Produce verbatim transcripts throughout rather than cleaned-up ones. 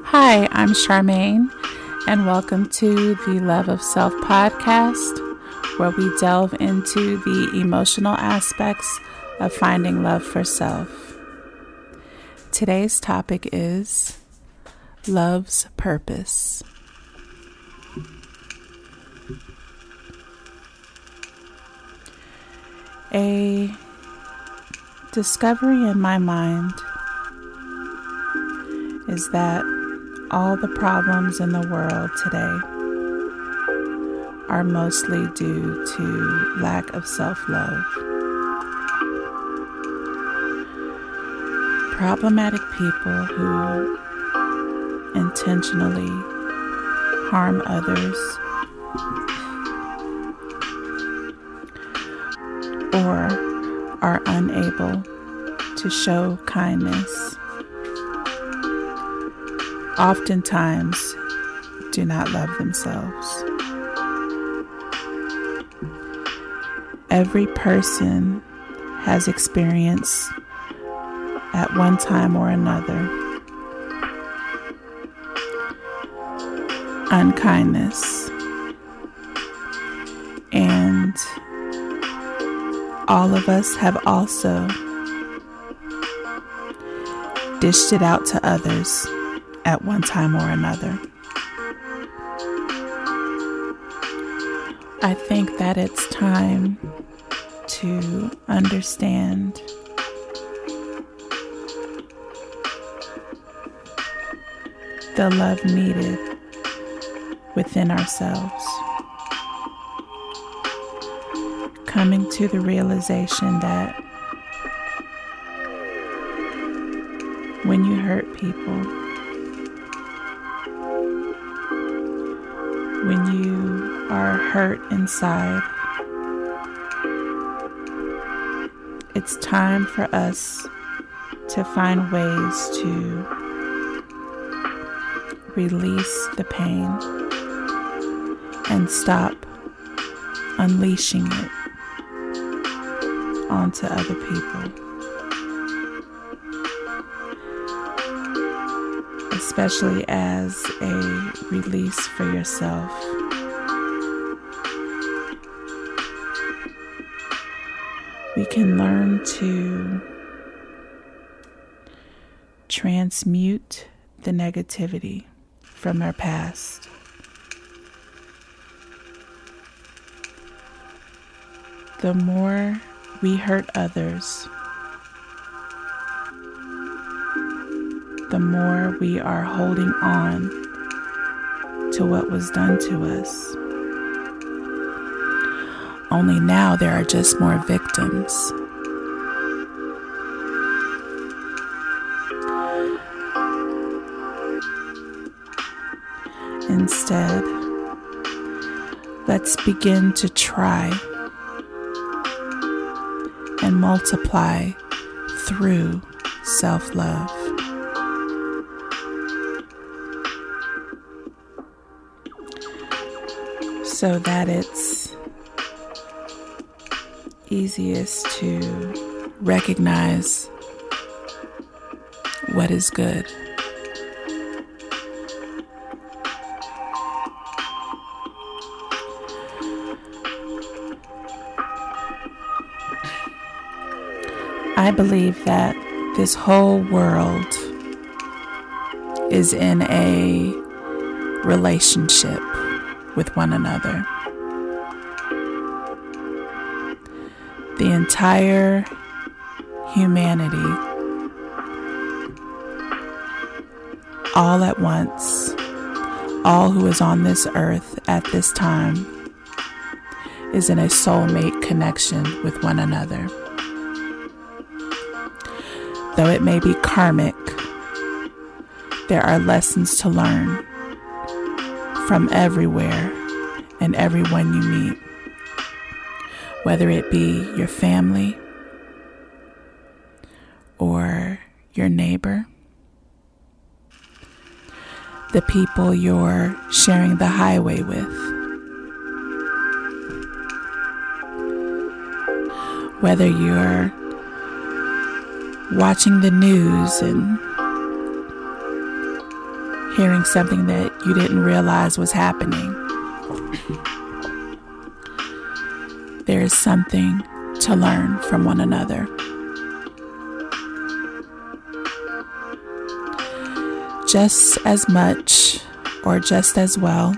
Hi, I'm Charmaine, and welcome to the Love of Self podcast, where we delve into the emotional aspects of finding love for self. Today's topic is love's purpose. A discovery in my mind is that all the problems in the world today are mostly due to lack of self-love. Problematic people who intentionally harm others or are unable to show kindness oftentimes do not love themselves. Every person has experienced at one time or another unkindness, and all of us have also dished it out to others at one time or another. I think that it's time to understand the love needed within ourselves. Coming to the realization that when you hurt people, when you are hurt inside, it's time for us to find ways to release the pain and stop unleashing it onto other people. Especially as a release for yourself. We can learn to transmute the negativity from our past. The more we hurt others, the more we are holding on to what was done to us. Only now there are just more victims. Instead, let's begin to try and multiply through self-love. So that it's easiest to recognize what is good. I believe that this whole world is in a relationship with one another. The entire humanity, all at once, all who is on this earth at this time, is in a soulmate connection with one another. Though it may be karmic, there are lessons to learn from everywhere and everyone you meet, whether it be your family or your neighbor, the people you're sharing the highway with, whether you're watching the news and hearing something that you didn't realize was happening. There is something to learn from one another. Just as much or just as well,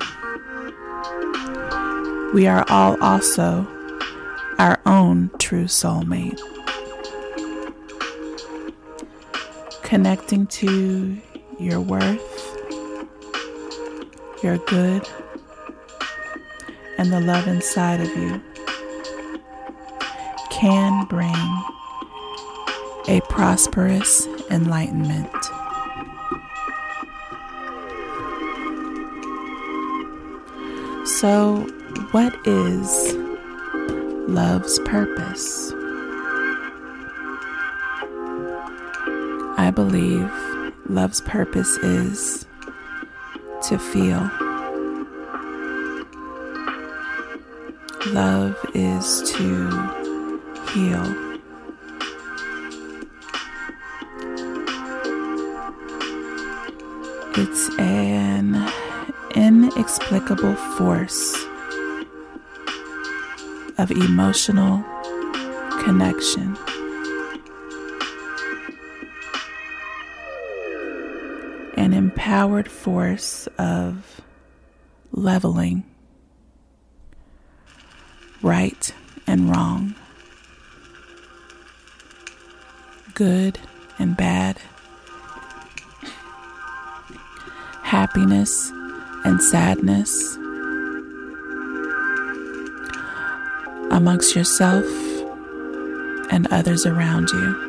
we are all also our own true soulmate. Connecting to your worth, your good, and the love inside of you can bring a prosperous enlightenment. So, what is love's purpose? I believe love's purpose is to feel. Love is to heal. It's an inexplicable force of emotional connection. An empowered force of leveling right and wrong, good and bad, happiness and sadness, amongst yourself and others around you.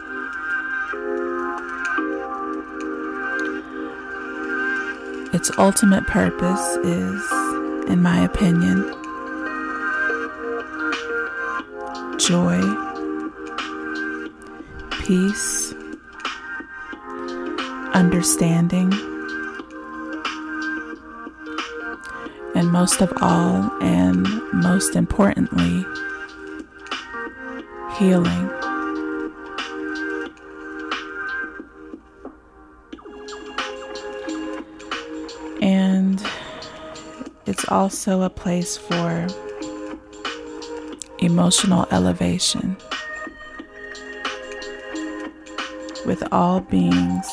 Its ultimate purpose is, in my opinion, joy, peace, understanding, and most of all, and most importantly, healing. And it's also a place for emotional elevation with all beings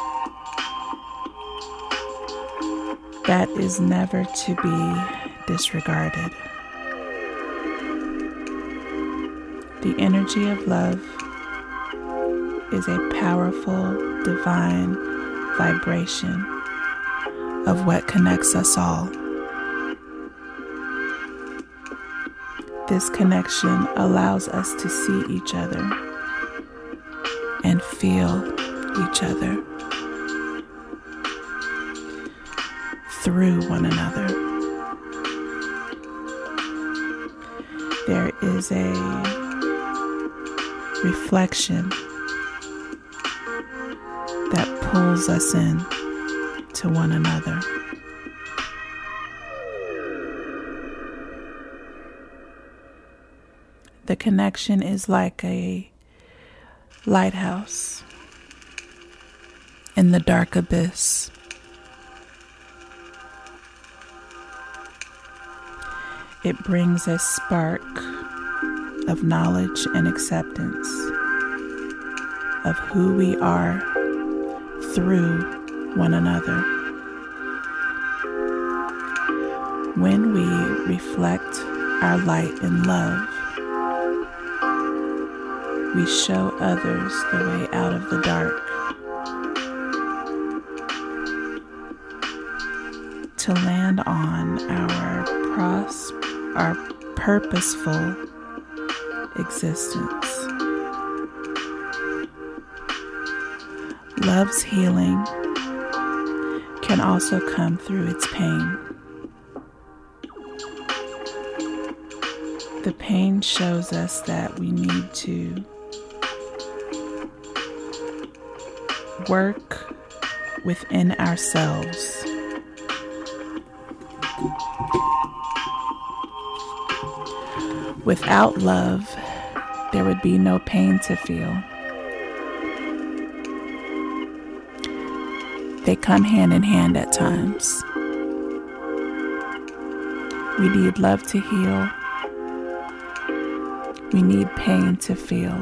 that is never to be disregarded. The energy of love is a powerful, divine vibration of what connects us all. This connection allows us to see each other and feel each other through one another. There is a reflection that pulls us in to one another. The connection is like a lighthouse in the dark abyss. It brings a spark of knowledge and acceptance of who we are through one another. When we reflect our light and love, we show others the way out of the dark, to land on our pros- our purposeful existence. Love's healing can also come through its pain. The pain shows us that we need to work within ourselves. Without love, there would be no pain to feel. They come hand in hand at times. We need love to heal. We need pain to feel.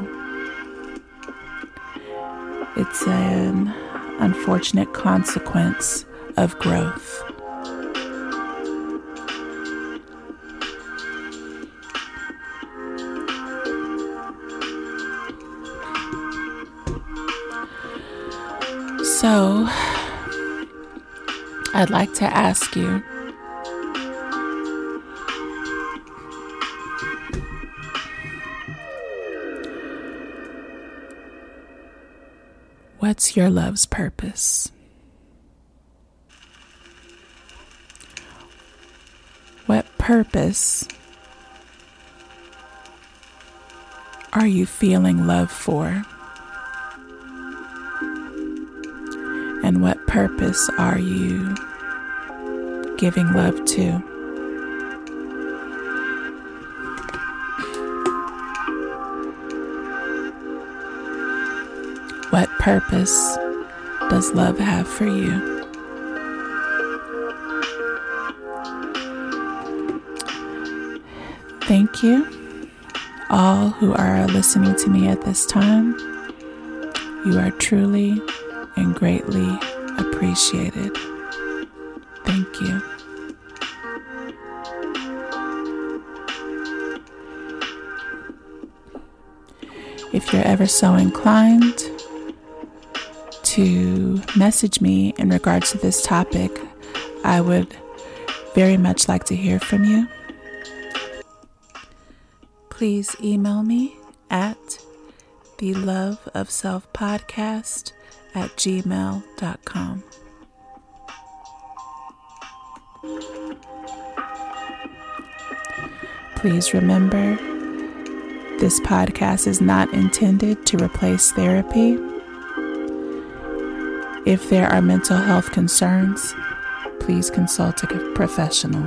It's an unfortunate consequence of growth. So, I'd like to ask you, what's your love's purpose? What purpose are you feeling love for? And what purpose are you giving love to? What purpose does love have for you? Thank you, all who are listening to me at this time. You are truly and greatly appreciated. Thank you. If you're ever so inclined to message me in regards to this topic, I would very much like to hear from you. Please email me at the love of self podcast at gmail dot com. Please remember, this podcast is not intended to replace therapy. If there are mental health concerns, please consult a professional.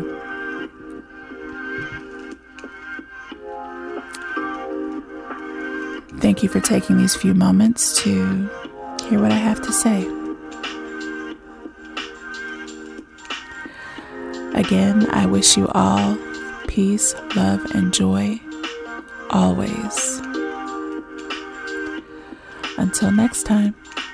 Thank you for taking these few moments to hear what I have to say. Again, I wish you all peace, love, and joy always. Until next time.